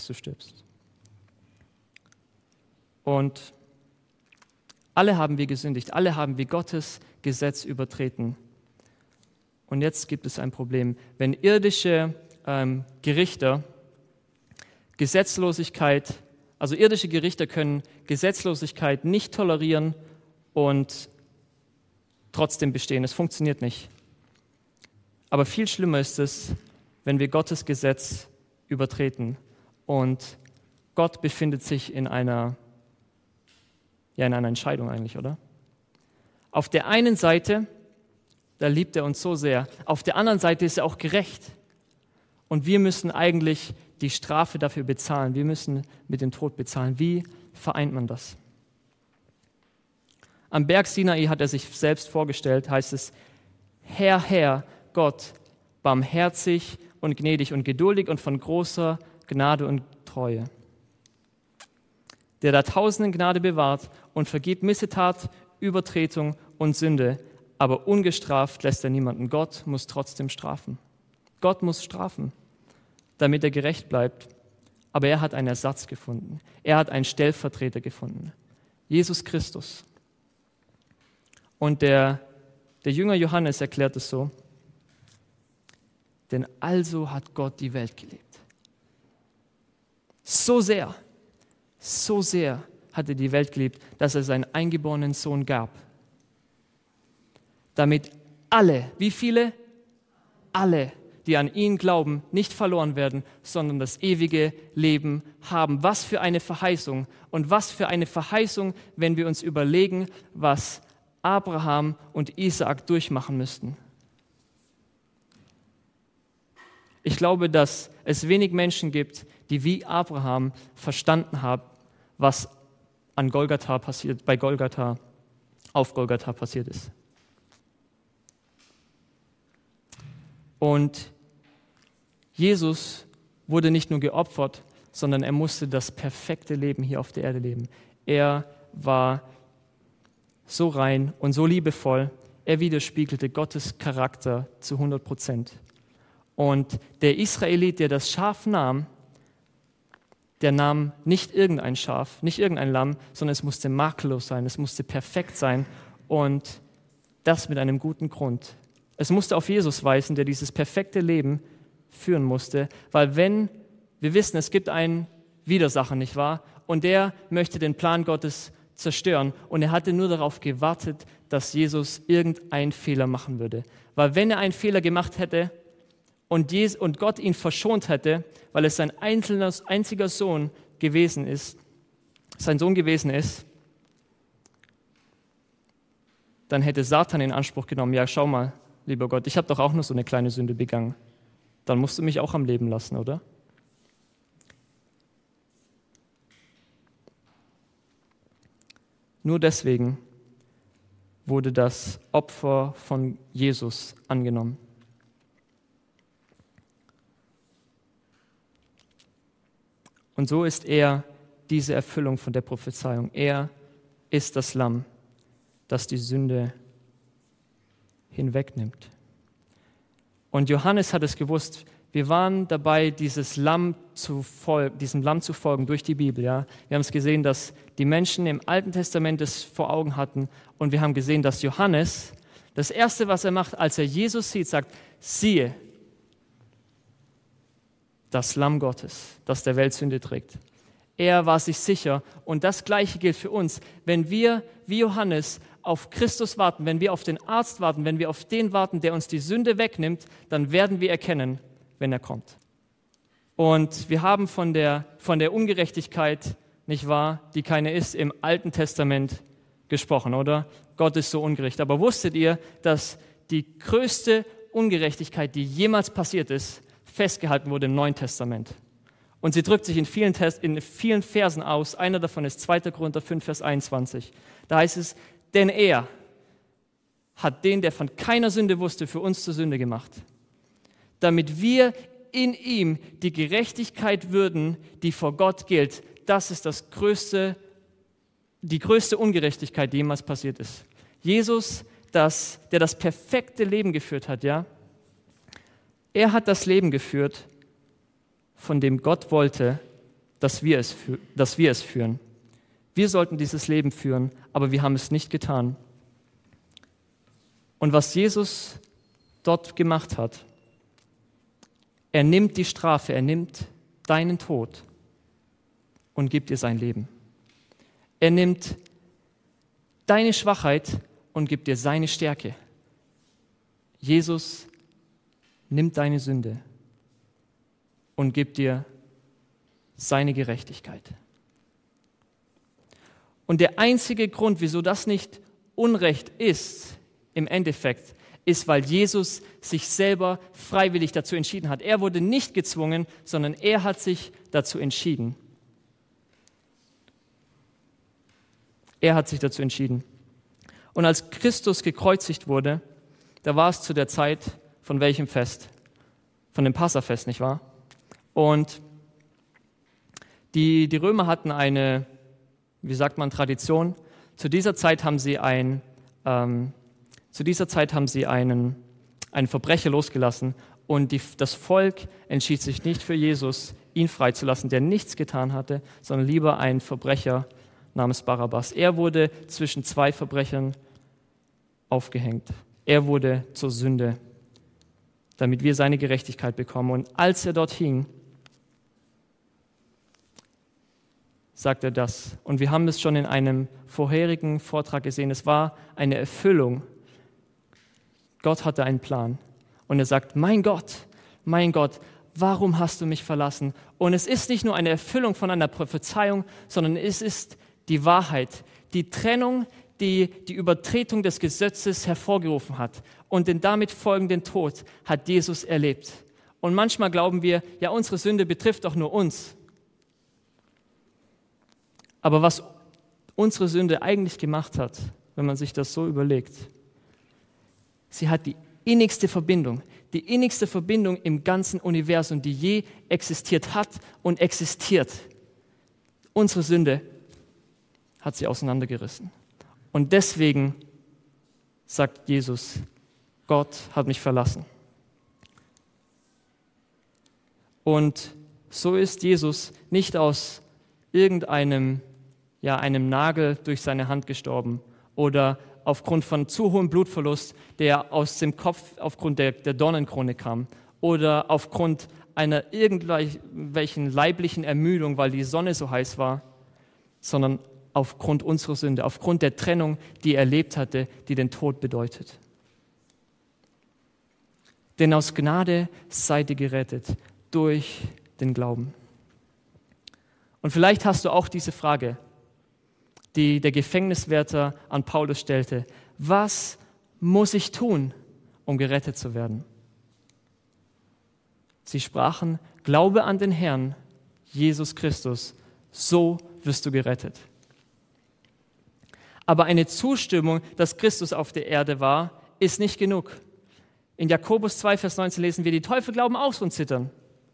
Und alle haben wir gesündigt, alle haben wir Gottes Gesetz übertreten. Und jetzt gibt es ein Problem. Wenn irdische Gerichter Gesetzlosigkeit, also irdische Gerichter können Gesetzlosigkeit nicht tolerieren und trotzdem bestehen. Es funktioniert nicht. Aber viel schlimmer ist es, wenn wir Gottes Gesetz übertreten und Gott befindet sich in einer Entscheidung eigentlich, oder? Auf der einen Seite, da liebt er uns so sehr, auf der anderen Seite ist er auch gerecht. Und wir müssen eigentlich die Strafe dafür bezahlen. Wir müssen mit dem Tod bezahlen. Wie vereint man das? Am Berg Sinai hat er sich selbst vorgestellt, heißt es, Herr, Gott, barmherzig und gnädig und geduldig und von großer Gnade und Treue, der da Tausenden Gnade bewahrt und vergibt Missetat, Übertretung und Sünde, aber ungestraft lässt er niemanden. Gott muss trotzdem strafen. Gott muss strafen, damit er gerecht bleibt. Aber er hat einen Ersatz gefunden. Er hat einen Stellvertreter gefunden. Jesus Christus. Und der Jünger Johannes erklärt es so, denn also hat Gott die Welt geliebt. So sehr hat er die Welt geliebt, dass er seinen eingeborenen Sohn gab. Damit alle, wie viele? Alle, die an ihn glauben, nicht verloren werden, sondern das ewige Leben haben. Was für eine Verheißung. Und was für eine Verheißung, wenn wir uns überlegen, was Abraham und Isaak durchmachen müssten. Ich glaube, dass es wenig Menschen gibt, die wie Abraham verstanden haben, was an Golgatha passiert, auf Golgatha passiert ist. Und Jesus wurde nicht nur geopfert, sondern er musste das perfekte Leben hier auf der Erde leben. Er war so rein und so liebevoll, er widerspiegelte Gottes Charakter zu 100%. Und der Israelit, der das Schaf nahm, der nahm nicht irgendein Schaf, nicht irgendein Lamm, sondern es musste makellos sein, es musste perfekt sein und das mit einem guten Grund. Es musste auf Jesus weisen, der dieses perfekte Leben führen musste, weil wir wissen, es gibt einen Widersacher, nicht wahr? Und der möchte den Plan Gottes zerstören und er hatte nur darauf gewartet, dass Jesus irgendeinen Fehler machen würde. Weil wenn er einen Fehler gemacht hätte, und Gott ihn verschont hätte, weil es sein einziger Sohn gewesen ist, dann hätte Satan in Anspruch genommen, ja, schau mal, lieber Gott, ich habe doch auch nur so eine kleine Sünde begangen. Dann musst du mich auch am Leben lassen, oder? Nur deswegen wurde das Opfer von Jesus angenommen. Und so ist er diese Erfüllung von der Prophezeiung. Er ist das Lamm, das die Sünde hinwegnimmt. Und Johannes hat es gewusst. Wir waren dabei, diesem Lamm zu folgen durch die Bibel. Ja? Wir haben es gesehen, dass die Menschen im Alten Testament es vor Augen hatten. Und wir haben gesehen, dass Johannes, das Erste, was er macht, als er Jesus sieht, sagt, siehe, das Lamm Gottes, das der Welt Sünde trägt. Er war sich sicher. Und das Gleiche gilt für uns. Wenn wir, wie Johannes, auf Christus warten, wenn wir auf den Arzt warten, wenn wir auf den warten, der uns die Sünde wegnimmt, dann werden wir erkennen, wenn er kommt. Und wir haben von der Ungerechtigkeit, nicht wahr, die keine ist, im Alten Testament gesprochen, oder? Gott ist so ungerecht. Aber wusstet ihr, dass die größte Ungerechtigkeit, die jemals passiert ist, festgehalten wurde im Neuen Testament? Und sie drückt sich in vielen Versen aus. Einer davon ist 2. Korinther 5, Vers 21. Da heißt es, denn er hat den, der von keiner Sünde wusste, für uns zur Sünde gemacht, damit wir in ihm die Gerechtigkeit würden, die vor Gott gilt. Das ist die größte Ungerechtigkeit, die jemals passiert ist. Jesus, der das perfekte Leben geführt hat, ja, er hat das Leben geführt, von dem Gott wollte, dass wir es führen. Wir sollten dieses Leben führen, aber wir haben es nicht getan. Und was Jesus dort gemacht hat, er nimmt die Strafe, er nimmt deinen Tod und gibt dir sein Leben. Er nimmt deine Schwachheit und gibt dir seine Stärke. Jesus nimmt deine Sünde und gibt dir seine Gerechtigkeit. Und der einzige Grund, wieso das nicht Unrecht ist, im Endeffekt, ist, weil Jesus sich selber freiwillig dazu entschieden hat. Er wurde nicht gezwungen, sondern er hat sich dazu entschieden. Er hat sich dazu entschieden. Und als Christus gekreuzigt wurde, da war es zu der Zeit von welchem Fest? Von dem Passafest, nicht wahr? Und die Römer hatten eine, Tradition. Zu dieser Zeit haben sie einen Verbrecher losgelassen und das Volk entschied sich nicht für Jesus, ihn freizulassen, der nichts getan hatte, sondern lieber einen Verbrecher namens Barabbas. Er wurde zwischen zwei Verbrechern aufgehängt. Er wurde zur Sünde, damit wir seine Gerechtigkeit bekommen. Und als er dort hing, sagt er das. Und wir haben es schon in einem vorherigen Vortrag gesehen. Es war eine Erfüllung. Gott hatte einen Plan. Und er sagt, mein Gott, warum hast du mich verlassen? Und es ist nicht nur eine Erfüllung von einer Prophezeiung, sondern es ist die Wahrheit, die Trennung, die Übertretung des Gesetzes hervorgerufen hat. Und den damit folgenden Tod hat Jesus erlebt. Und manchmal glauben wir, ja, unsere Sünde betrifft doch nur uns. Aber was unsere Sünde eigentlich gemacht hat, wenn man sich das so überlegt, sie hat die innigste Verbindung im ganzen Universum, die je existiert hat und existiert. Unsere Sünde hat sie auseinandergerissen. Und deswegen sagt Jesus, Gott hat mich verlassen. Und so ist Jesus nicht aus irgendeinem einem Nagel durch seine Hand gestorben oder aufgrund von zu hohem Blutverlust, der aus dem Kopf aufgrund der Dornenkrone kam oder aufgrund einer irgendwelchen leiblichen Ermüdung, weil die Sonne so heiß war, sondern aufgrund unserer Sünde, aufgrund der Trennung, die er erlebt hatte, die den Tod bedeutet. Denn aus Gnade seid ihr gerettet durch den Glauben. Und vielleicht hast du auch diese Frage, die der Gefängniswärter an Paulus stellte. Was muss ich tun, um gerettet zu werden? Sie sprachen, glaube an den Herrn, Jesus Christus, so wirst du gerettet. Aber eine Zustimmung, dass Christus auf der Erde war, ist nicht genug. In Jakobus 2, Vers 19 lesen wir, die Teufel glauben auch und zittern.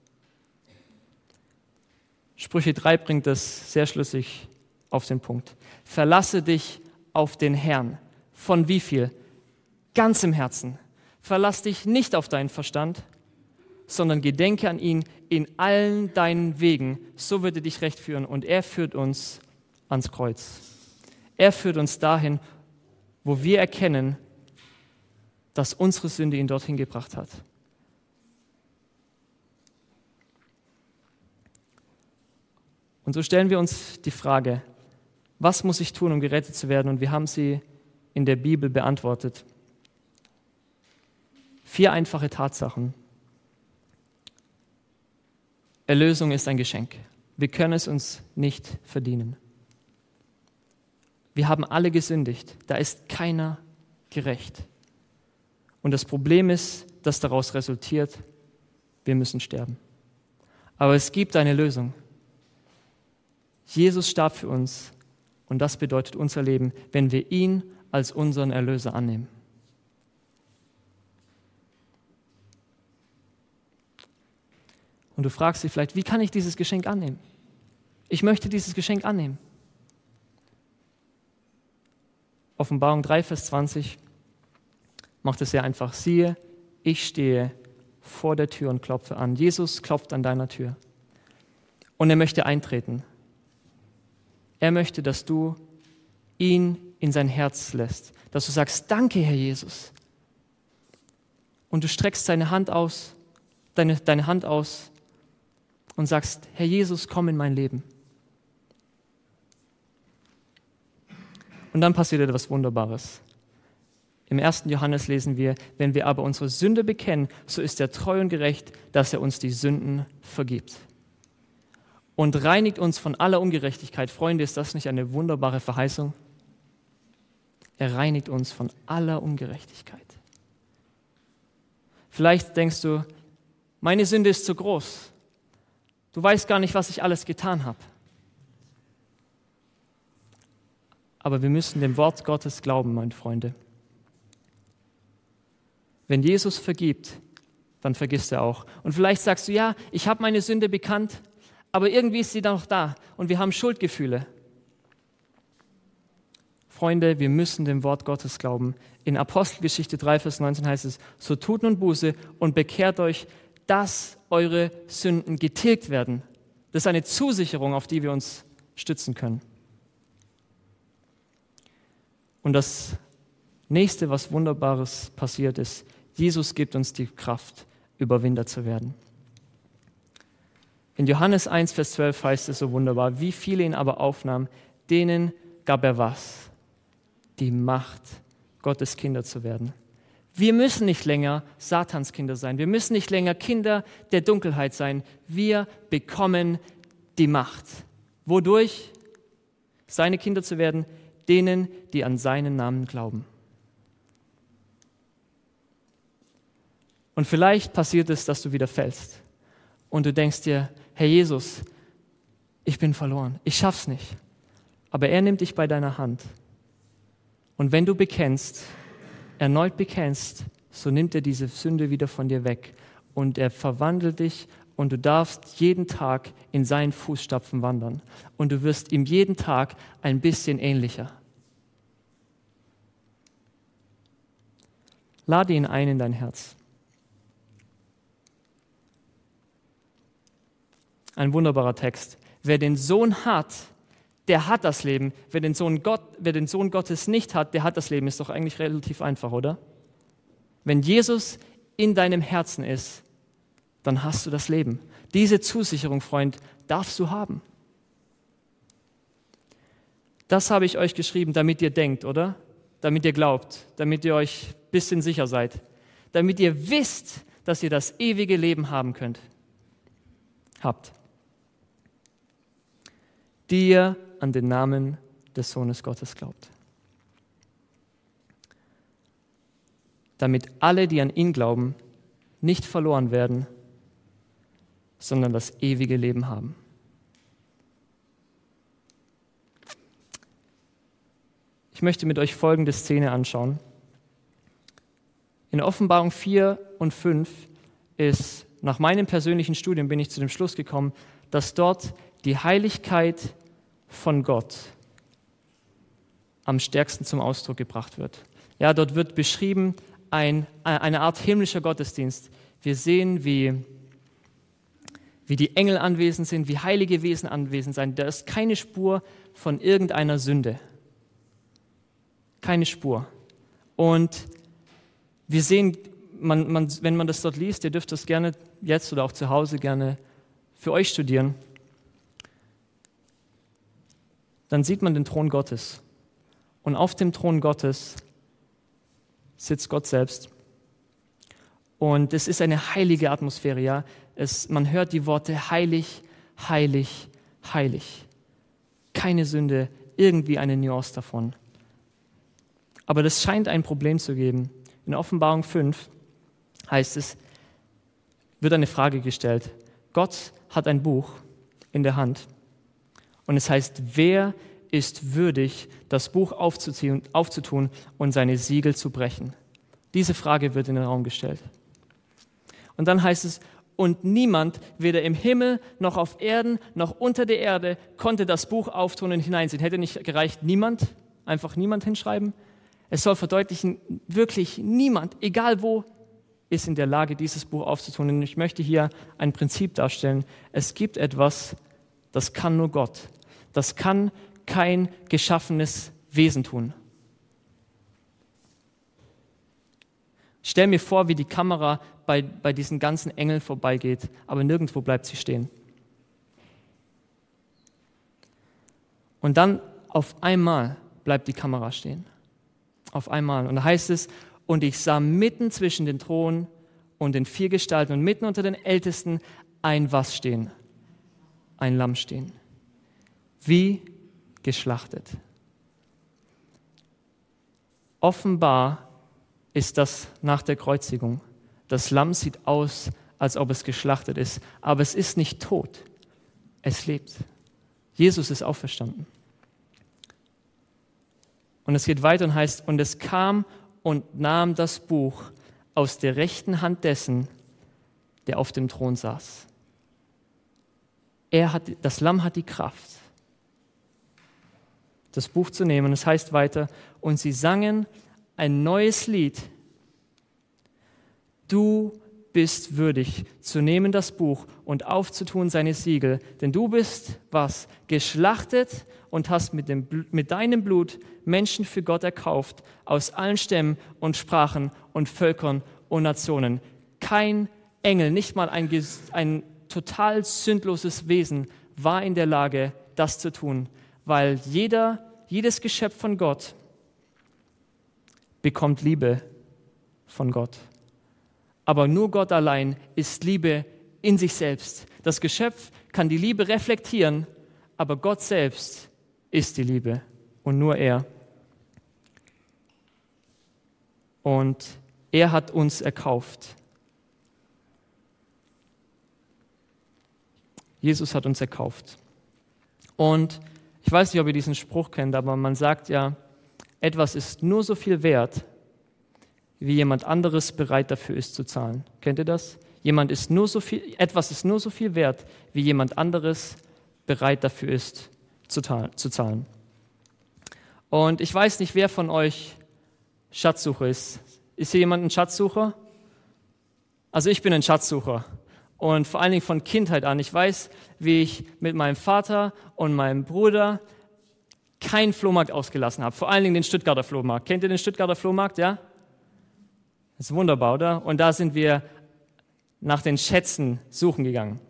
Sprüche 3 bringt das sehr schlüssig auf den Punkt. Verlasse dich auf den Herrn. Von wie viel? Ganz im Herzen. Verlass dich nicht auf deinen Verstand, sondern gedenke an ihn in allen deinen Wegen. So wird er dich recht führen und er führt uns ans Kreuz. Er führt uns dahin, wo wir erkennen, dass unsere Sünde ihn dorthin gebracht hat. Und so stellen wir uns die Frage, was muss ich tun, um gerettet zu werden? Und wir haben sie in der Bibel beantwortet. 4 einfache Tatsachen. Erlösung ist ein Geschenk. Wir können es uns nicht verdienen. Wir haben alle gesündigt. Da ist keiner gerecht. Und das Problem ist, dass daraus resultiert, wir müssen sterben. Aber es gibt eine Lösung. Jesus starb für uns und das bedeutet unser Leben, wenn wir ihn als unseren Erlöser annehmen. Und du fragst dich vielleicht, wie kann ich dieses Geschenk annehmen? Ich möchte dieses Geschenk annehmen. Offenbarung 3, Vers 20 macht es sehr einfach. Siehe, ich stehe vor der Tür und klopfe an. Jesus klopft an deiner Tür. Und er möchte eintreten. Er möchte, dass du ihn in sein Herz lässt. Dass du sagst, danke, Herr Jesus. Und du streckst deine Hand aus und sagst, Herr Jesus, komm in mein Leben. Und dann passiert etwas Wunderbares. Im 1. Johannes lesen wir, wenn wir aber unsere Sünde bekennen, so ist er treu und gerecht, dass er uns die Sünden vergibt. Und reinigt uns von aller Ungerechtigkeit. Freunde, ist das nicht eine wunderbare Verheißung? Er reinigt uns von aller Ungerechtigkeit. Vielleicht denkst du, meine Sünde ist zu groß. Du weißt gar nicht, was ich alles getan habe. Aber wir müssen dem Wort Gottes glauben, meine Freunde. Wenn Jesus vergibt, dann vergisst er auch. Und vielleicht sagst du, ja, ich habe meine Sünde bekannt, aber irgendwie ist sie da noch da und wir haben Schuldgefühle. Freunde, wir müssen dem Wort Gottes glauben. In Apostelgeschichte 3, Vers 19 heißt es, so tut nun Buße und bekehrt euch, dass eure Sünden getilgt werden. Das ist eine Zusicherung, auf die wir uns stützen können. Und das nächste, was Wunderbares passiert ist, Jesus gibt uns die Kraft, Überwinder zu werden. In Johannes 1, Vers 12 heißt es so wunderbar, wie viele ihn aber aufnahmen, denen gab er was? Die Macht, Gottes Kinder zu werden. Wir müssen nicht länger Satans Kinder sein. Wir müssen nicht länger Kinder der Dunkelheit sein. Wir bekommen die Macht. Wodurch? Seine Kinder zu werden, denen, die an seinen Namen glauben. Und vielleicht passiert es, dass du wieder fällst und du denkst dir, Herr Jesus, ich bin verloren, ich schaff's nicht. Aber er nimmt dich bei deiner Hand. Und wenn du bekennst, erneut bekennst, so nimmt er diese Sünde wieder von dir weg und er verwandelt dich und du darfst jeden Tag in seinen Fußstapfen wandern und du wirst ihm jeden Tag ein bisschen ähnlicher. Lade ihn ein in dein Herz. Ein wunderbarer Text. Wer den Sohn hat, der hat das Leben. Wer den Sohn Gottes nicht hat, der hat das Leben. Ist doch eigentlich relativ einfach, oder? Wenn Jesus in deinem Herzen ist, dann hast du das Leben. Diese Zusicherung, Freund, darfst du haben. Das habe ich euch geschrieben, damit ihr denkt, oder? Damit ihr glaubt, damit ihr euch ein bisschen sicher seid. Damit ihr wisst, dass ihr das ewige Leben haben könnt. Habt. Die ihr an den Namen des Sohnes Gottes glaubt. Damit alle, die an ihn glauben, nicht verloren werden, sondern das ewige Leben haben. Ich möchte mit euch folgende Szene anschauen. In Offenbarung 4 und 5 ist, nach meinem persönlichen Studium bin ich zu dem Schluss gekommen, dass dort die Heiligkeit von Gott am stärksten zum Ausdruck gebracht wird. Ja, dort wird beschrieben eine Art himmlischer Gottesdienst. Wir sehen, wie die Engel anwesend sind, wie heilige Wesen anwesend sind. Da ist keine Spur von irgendeiner Sünde. Keine Spur. Und wir sehen, wenn man das dort liest, ihr dürft das gerne jetzt oder auch zu Hause gerne für euch studieren, dann sieht man den Thron Gottes. Und auf dem Thron Gottes sitzt Gott selbst. Und es ist eine heilige Atmosphäre, ja. Man hört die Worte heilig, heilig, heilig. Keine Sünde, irgendwie eine Nuance davon. Aber das scheint ein Problem zu geben. In Offenbarung 5 heißt es, wird eine Frage gestellt. Gott hat ein Buch in der Hand und es heißt, wer ist würdig, das Buch aufzutun und seine Siegel zu brechen? Diese Frage wird in den Raum gestellt. Und dann heißt es, und niemand, weder im Himmel noch auf Erden noch unter der Erde, konnte das Buch auftun und hineinsehen. Hätte nicht gereicht, niemand, einfach niemand hinschreiben? Es soll verdeutlichen, wirklich niemand, egal wo, ist in der Lage, dieses Buch aufzutun. Und ich möchte hier ein Prinzip darstellen. Es gibt etwas, das kann nur Gott. Das kann kein geschaffenes Wesen tun. Stell mir vor, wie die Kamera bei diesen ganzen Engeln vorbeigeht, aber nirgendwo bleibt sie stehen. Und dann auf einmal bleibt die Kamera stehen. Auf einmal. Und da heißt es, und ich sah mitten zwischen den Thron und den 4 Gestalten und mitten unter den Ältesten ein was stehen? Ein Lamm stehen. Wie geschlachtet. Offenbar ist das nach der Kreuzigung. Das Lamm sieht aus, als ob es geschlachtet ist, aber es ist nicht tot. Es lebt. Jesus ist auferstanden. Und es geht weiter und heißt, und es kam und nahm das Buch aus der rechten Hand dessen, der auf dem Thron saß. Das Lamm hat die Kraft, das Buch zu nehmen. Und es heißt weiter, und sie sangen ein neues Lied. Du bist würdig zu nehmen das Buch und aufzutun seine Siegel, denn du bist was? Geschlachtet und hast mit deinem Blut Menschen für Gott erkauft, aus allen Stämmen und Sprachen und Völkern und Nationen. Kein Engel, nicht mal ein total sündloses Wesen war in der Lage, das zu tun, weil jedes Geschöpf von Gott bekommt Liebe von Gott. Aber nur Gott allein ist Liebe in sich selbst. Das Geschöpf kann die Liebe reflektieren, aber Gott selbst ist die Liebe und nur er. Und er hat uns erkauft. Jesus hat uns erkauft. Und ich weiß nicht, ob ihr diesen Spruch kennt, aber man sagt ja, etwas ist nur so viel wert, wie jemand anderes bereit dafür ist zu zahlen. Kennt ihr das? Etwas ist nur so viel wert, wie jemand anderes bereit dafür ist zu zahlen. Und ich weiß nicht, wer von euch Schatzsucher ist. Ist hier jemand ein Schatzsucher? Also ich bin ein Schatzsucher. Und vor allen Dingen von Kindheit an. Ich weiß, wie ich mit meinem Vater und meinem Bruder keinen Flohmarkt ausgelassen habe. Vor allen Dingen den Stuttgarter Flohmarkt. Kennt ihr den Stuttgarter Flohmarkt, ja? Das ist wunderbar, oder? Und da sind wir nach den Schätzen suchen gegangen.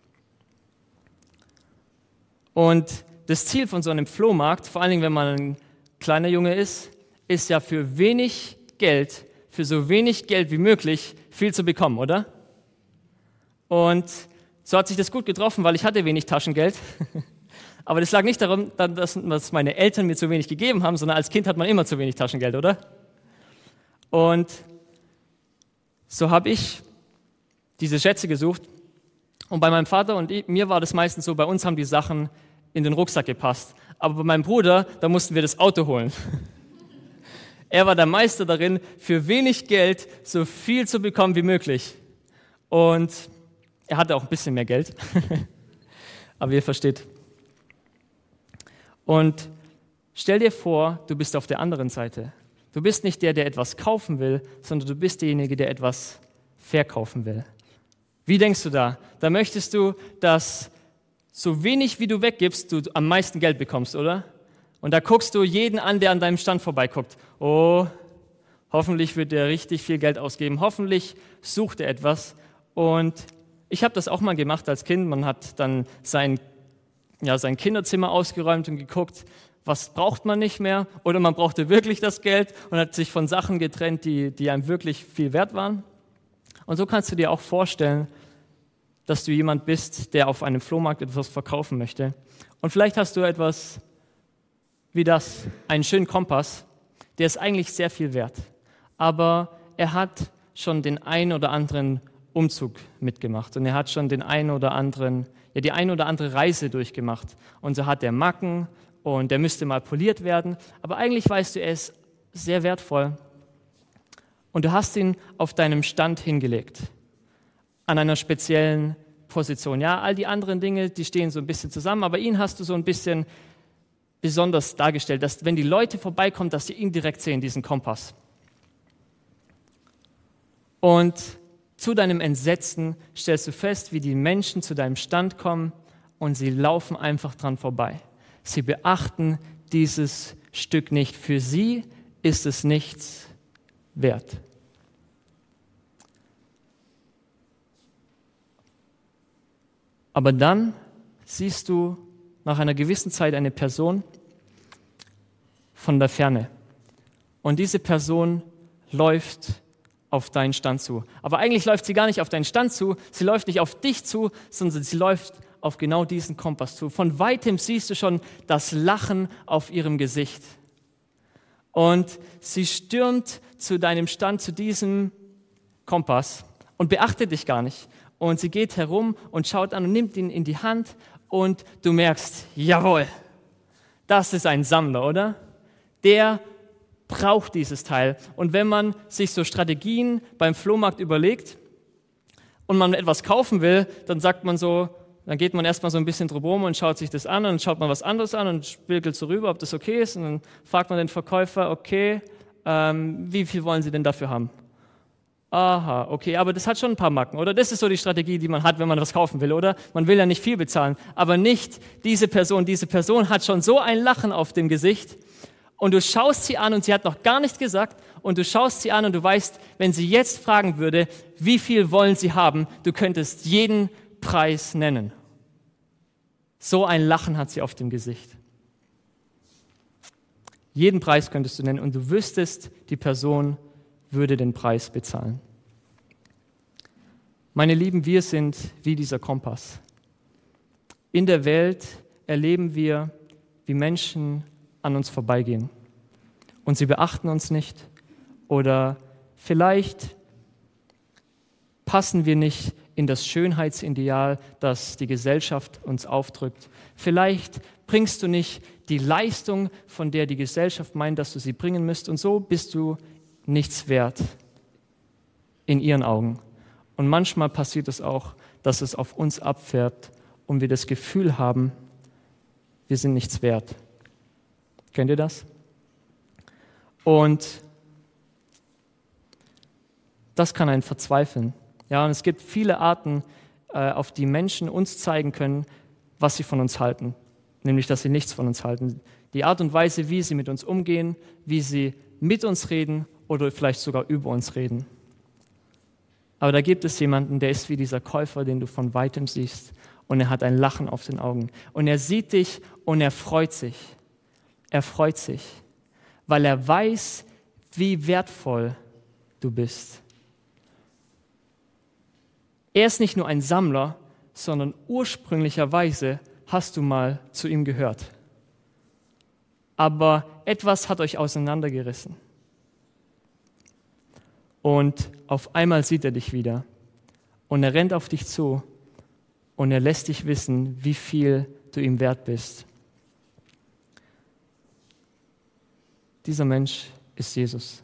Und das Ziel von so einem Flohmarkt, vor allen Dingen, wenn man ein kleiner Junge ist ja für wenig Geld, für so wenig Geld wie möglich, viel zu bekommen, oder? Und so hat sich das gut getroffen, weil ich hatte wenig Taschengeld. Aber das lag nicht daran, dass meine Eltern mir zu wenig gegeben haben, sondern als Kind hat man immer zu wenig Taschengeld, oder? Und so habe ich diese Schätze gesucht. Und bei meinem Vater und mir war das meistens so, bei uns haben die Sachen in den Rucksack gepasst. Aber bei meinem Bruder, da mussten wir das Auto holen. Er war der Meister darin, für wenig Geld so viel zu bekommen wie möglich. Und er hatte auch ein bisschen mehr Geld, aber ihr versteht. Und stell dir vor, du bist auf der anderen Seite. Du bist nicht der, der etwas kaufen will, sondern du bist derjenige, der etwas verkaufen will. Wie denkst du da? Da möchtest du, dass so wenig wie du weggibst, du am meisten Geld bekommst, oder? Und da guckst du jeden an, der an deinem Stand vorbeiguckt. Oh, hoffentlich wird er richtig viel Geld ausgeben. Hoffentlich sucht er etwas. Und ich habe das auch mal gemacht als Kind. Man hat dann sein Kinderzimmer ausgeräumt und geguckt, was braucht man nicht mehr? Oder man brauchte wirklich das Geld und hat sich von Sachen getrennt, die einem wirklich viel wert waren. Und so kannst du dir auch vorstellen, dass du jemand bist, der auf einem Flohmarkt etwas verkaufen möchte. Und vielleicht hast du etwas wie das, einen schönen Kompass, der ist eigentlich sehr viel wert. Aber er hat schon den einen oder anderen Umzug mitgemacht und er hat schon die ein oder andere Reise durchgemacht. Und so hat er Macken und der müsste mal poliert werden. Aber eigentlich weißt du, er ist sehr wertvoll. Und du hast ihn auf deinem Stand hingelegt, an einer speziellen Position. Ja, all die anderen Dinge, die stehen so ein bisschen zusammen, aber ihn hast du so ein bisschen besonders dargestellt, dass wenn die Leute vorbeikommen, dass sie ihn direkt sehen, diesen Kompass. Und zu deinem Entsetzen stellst du fest, wie die Menschen zu deinem Stand kommen und sie laufen einfach dran vorbei. Sie beachten dieses Stück nicht. Für sie ist es nichts wert. Aber dann siehst du nach einer gewissen Zeit eine Person von der Ferne. Und diese Person läuft auf deinen Stand zu. Aber eigentlich läuft sie gar nicht auf deinen Stand zu, sie läuft nicht auf dich zu, sondern sie läuft auf genau diesen Kompass zu. Von weitem siehst du schon das Lachen auf ihrem Gesicht. Und sie stürmt zu deinem Stand, zu diesem Kompass und beachtet dich gar nicht. Und sie geht herum und schaut an und nimmt ihn in die Hand und du merkst, jawohl, das ist ein Sammler, oder? Der braucht dieses Teil. Und wenn man sich so Strategien beim Flohmarkt überlegt und man etwas kaufen will, dann sagt man so, dann geht man erstmal so ein bisschen drüber rum und schaut sich das an und dann schaut man was anderes an und spiegelt so rüber, ob das okay ist. Und dann fragt man den Verkäufer, okay, wie viel wollen Sie denn dafür haben? Aha, okay, aber das hat schon ein paar Macken, oder? Das ist so die Strategie, die man hat, wenn man was kaufen will, oder? Man will ja nicht viel bezahlen, aber nicht diese Person. Diese Person hat schon so ein Lachen auf dem Gesicht und du schaust sie an und sie hat noch gar nichts gesagt und du schaust sie an und du weißt, wenn sie jetzt fragen würde, wie viel wollen sie haben, du könntest jeden Preis nennen. So ein Lachen hat sie auf dem Gesicht. Jeden Preis könntest du nennen und du wüsstest, die Person würde den Preis bezahlen. Meine Lieben, wir sind wie dieser Kompass. In der Welt erleben wir, wie Menschen an uns vorbeigehen und sie beachten uns nicht oder vielleicht passen wir nicht in das Schönheitsideal, das die Gesellschaft uns aufdrückt. Vielleicht bringst du nicht die Leistung, von der die Gesellschaft meint, dass du sie bringen müsst und so bist du nichts wert in ihren Augen. Und manchmal passiert es auch, dass es auf uns abfärbt und wir das Gefühl haben, wir sind nichts wert. Kennt ihr das? Und das kann einen verzweifeln. Ja, und es gibt viele Arten, auf die Menschen uns zeigen können, was sie von uns halten. Nämlich, dass sie nichts von uns halten. Die Art und Weise, wie sie mit uns umgehen, wie sie mit uns reden oder vielleicht sogar über uns reden. Aber da gibt es jemanden, der ist wie dieser Käufer, den du von weitem siehst und er hat ein Lachen auf den Augen. Und er sieht dich und er freut sich. Er freut sich, weil er weiß, wie wertvoll du bist. Er ist nicht nur ein Sammler, sondern ursprünglicherweise hast du mal zu ihm gehört. Aber etwas hat euch auseinandergerissen. Und auf einmal sieht er dich wieder und er rennt auf dich zu und er lässt dich wissen, wie viel du ihm wert bist. Dieser Mensch ist Jesus.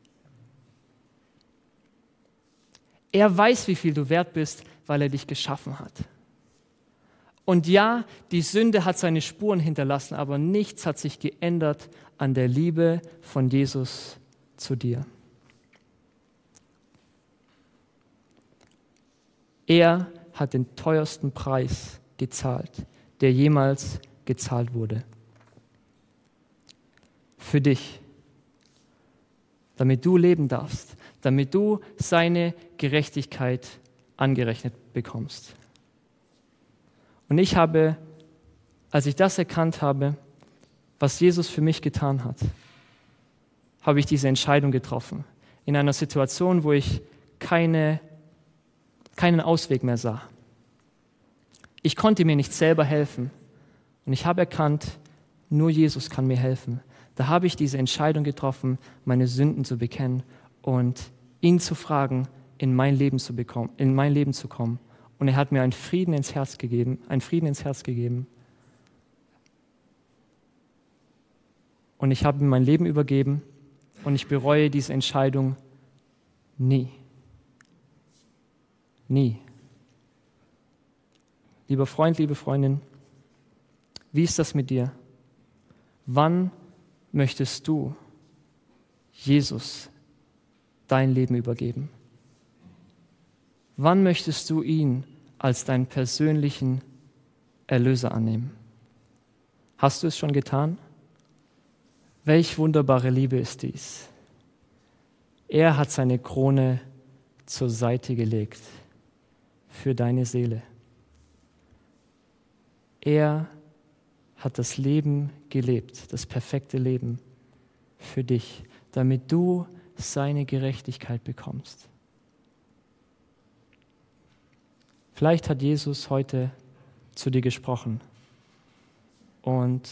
Er weiß, wie viel du wert bist, weil er dich geschaffen hat. Und ja, die Sünde hat seine Spuren hinterlassen, aber nichts hat sich geändert an der Liebe von Jesus zu dir. Er hat den teuersten Preis gezahlt, der jemals gezahlt wurde. Für dich, damit du leben darfst, damit du seine Gerechtigkeit angerechnet bekommst. Und ich habe, als ich das erkannt habe, was Jesus für mich getan hat, habe ich diese Entscheidung getroffen. In einer Situation, wo ich keinen Ausweg mehr sah. Ich konnte mir nicht selber helfen. Und ich habe erkannt, nur Jesus kann mir helfen. Da habe ich diese Entscheidung getroffen, meine Sünden zu bekennen und ihn zu fragen, in mein Leben zu kommen. Und er hat mir einen Frieden ins Herz gegeben. Und ich habe ihm mein Leben übergeben und ich bereue diese Entscheidung nie. Nie. Lieber Freund, liebe Freundin, wie ist das mit dir? Wann möchtest du Jesus dein Leben übergeben? Wann möchtest du ihn als deinen persönlichen Erlöser annehmen? Hast du es schon getan? Welch wunderbare Liebe ist dies. Er hat seine Krone zur Seite gelegt für deine Seele. Er hat das Leben gelebt, das perfekte Leben für dich, damit du seine Gerechtigkeit bekommst. Vielleicht hat Jesus heute zu dir gesprochen und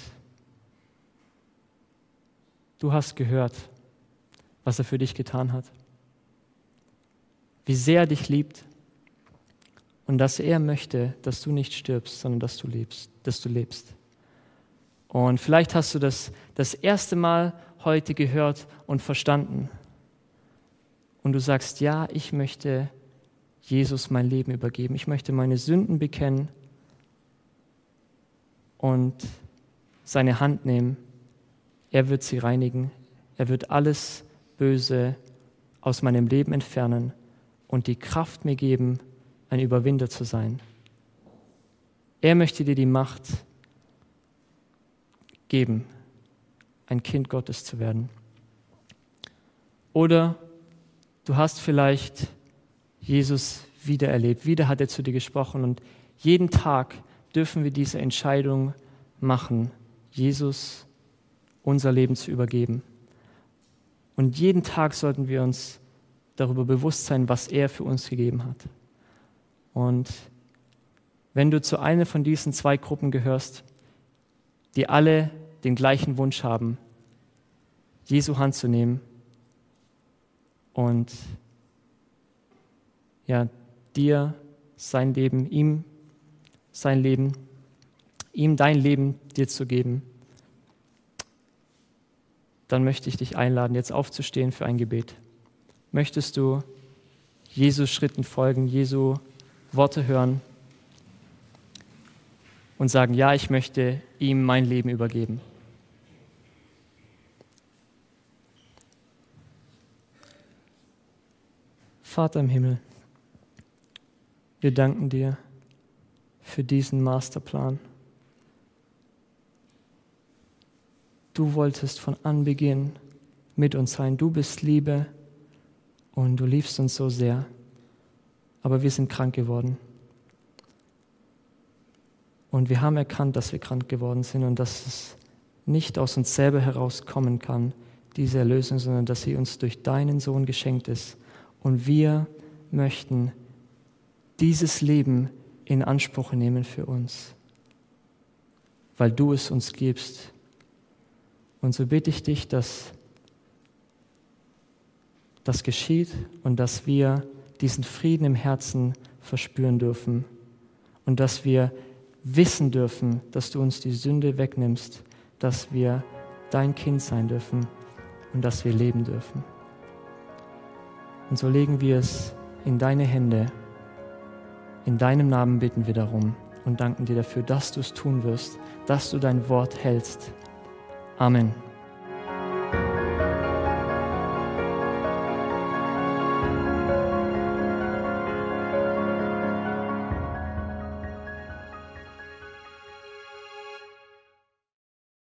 du hast gehört, was er für dich getan hat, wie sehr er dich liebt und dass er möchte, dass du nicht stirbst, sondern dass du lebst. Und vielleicht hast du das erste Mal heute gehört und verstanden und du sagst, ja, ich möchte Jesus mein Leben übergeben. Ich möchte meine Sünden bekennen und seine Hand nehmen. Er wird sie reinigen. Er wird alles Böse aus meinem Leben entfernen und die Kraft mir geben, ein Überwinder zu sein. Er möchte dir die Macht geben, ein Kind Gottes zu werden. Oder du hast vielleicht Jesus wieder erlebt, wieder hat er zu dir gesprochen und jeden Tag dürfen wir diese Entscheidung machen, Jesus unser Leben zu übergeben. Und jeden Tag sollten wir uns darüber bewusst sein, was er für uns gegeben hat. Und wenn du zu einer von diesen zwei Gruppen gehörst, die alle den gleichen Wunsch haben, Jesu Hand zu nehmen und ja, dir sein Leben, ihm sein Leben, ihm dein Leben dir zu geben, dann möchte ich dich einladen, jetzt aufzustehen für ein Gebet. Möchtest du Jesus Schritten folgen, Jesu Worte hören und sagen, ja, ich möchte ihm mein Leben übergeben? Vater im Himmel, wir danken dir für diesen Masterplan. Du wolltest von Anbeginn mit uns sein. Du bist Liebe und du liebst uns so sehr. Aber wir sind krank geworden. Und wir haben erkannt, dass wir krank geworden sind und dass es nicht aus uns selber herauskommen kann, diese Erlösung, sondern dass sie uns durch deinen Sohn geschenkt ist. Und wir möchten dieses Leben in Anspruch nehmen für uns, weil du es uns gibst. Und so bitte ich dich, dass das geschieht und dass wir diesen Frieden im Herzen verspüren dürfen und dass wir wissen dürfen, dass du uns die Sünde wegnimmst, dass wir dein Kind sein dürfen und dass wir leben dürfen. Und so legen wir es in deine Hände. In deinem Namen bitten wir darum und danken dir dafür, dass du es tun wirst, dass du dein Wort hältst. Amen.